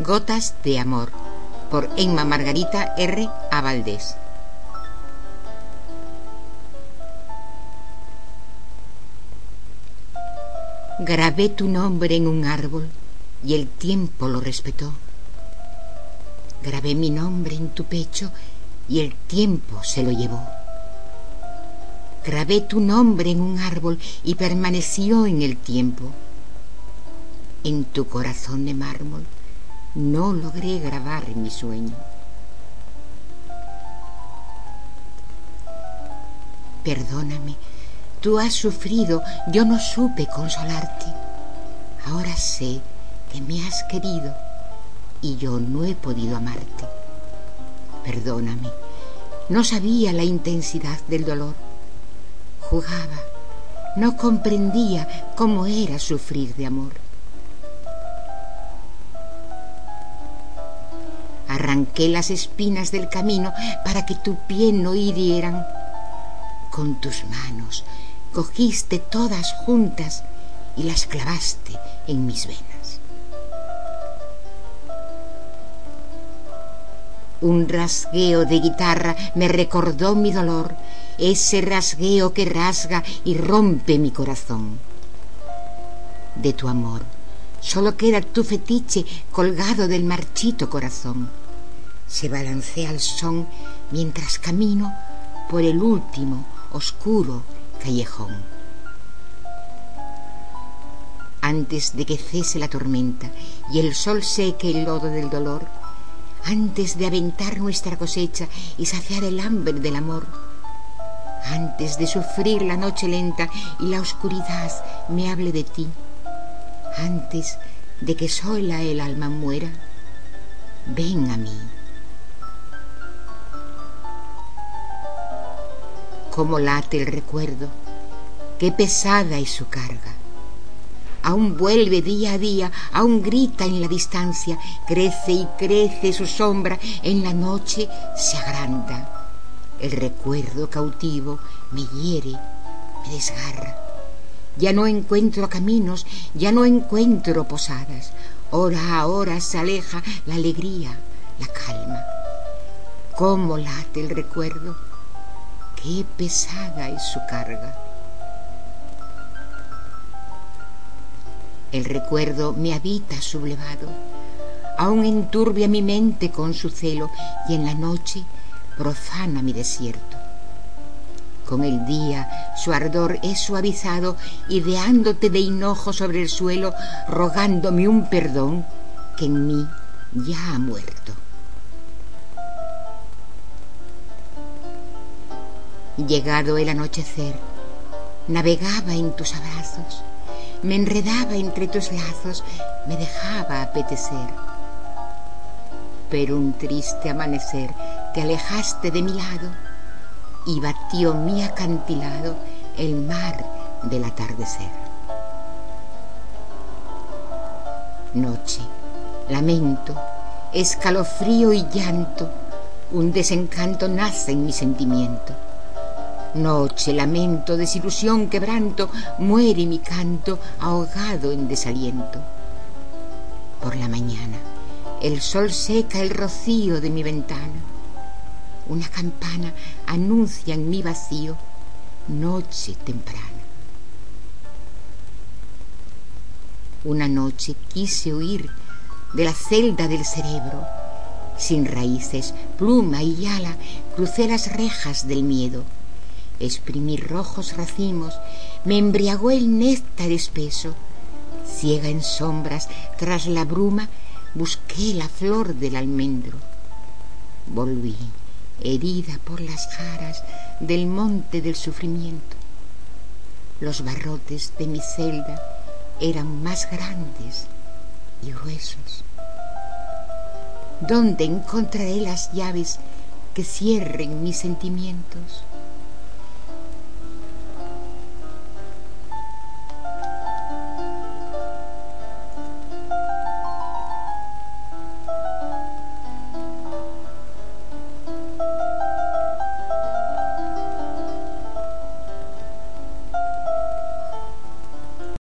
Gotas de amor, por Emma Margarita R. A. Valdés. Grabé tu nombre en un árbol y el tiempo lo respetó. Grabé mi nombre en tu pecho y el tiempo se lo llevó. Grabé tu nombre en un árbol y permaneció en el tiempo. En tu corazón de mármol no logré grabar mi sueño. Perdóname, tú has sufrido, yo no supe consolarte. Ahora sé que me has querido y yo no he podido amarte. Perdóname, no sabía la intensidad del dolor. Jugaba, no comprendía cómo era sufrir de amor. Arranqué las espinas del camino para que tu pie no hirieran. Con tus manos cogiste todas juntas y las clavaste en mis venas. Un rasgueo de guitarra me recordó mi dolor, ese rasgueo que rasga y rompe mi corazón. De tu amor solo queda tu fetiche colgado del marchito corazón. Se balancea al son mientras camino por el último oscuro callejón. Antes de que cese la tormenta y el sol seque el lodo del dolor, antes de aventar nuestra cosecha y saciar el hambre del amor, antes de sufrir la noche lenta y la oscuridad me hable de ti, antes de que sola el alma muera, ven a mí. Cómo late el recuerdo, qué pesada es su carga. Aún vuelve día a día, aún grita en la distancia, crece y crece su sombra, en la noche se agranda. El recuerdo cautivo me hiere, me desgarra. Ya no encuentro caminos, ya no encuentro posadas. Hora a hora se aleja la alegría, la calma. Cómo late el recuerdo, qué pesada es su carga. El recuerdo me habita sublevado, aún enturbia mi mente con su celo y en la noche profana mi desierto. Con el día su ardor es suavizado, ideándote de hinojo sobre el suelo, rogándome un perdón que en mí ya ha muerto. Llegado el anochecer, navegaba en tus abrazos, me enredaba entre tus lazos, me dejaba apetecer. Pero un triste amanecer te alejaste de mi lado y batió mi acantilado el mar del atardecer. Noche, lamento, escalofrío y llanto, un desencanto nace en mi sentimiento. Noche, lamento, desilusión, quebranto, muere mi canto ahogado en desaliento. Por la mañana, el sol seca el rocío de mi ventana. Una campana anuncia en mi vacío noche temprana. Una noche quise huir de la celda del cerebro. Sin raíces, pluma y ala, crucé las rejas del miedo. Exprimí rojos racimos, me embriagó el néctar espeso. Ciega en sombras, tras la bruma, busqué la flor del almendro. Volví, herida por las jaras del monte del sufrimiento. Los barrotes de mi celda eran más grandes y gruesos. ¿Dónde encontraré las llaves que cierren mis sentimientos?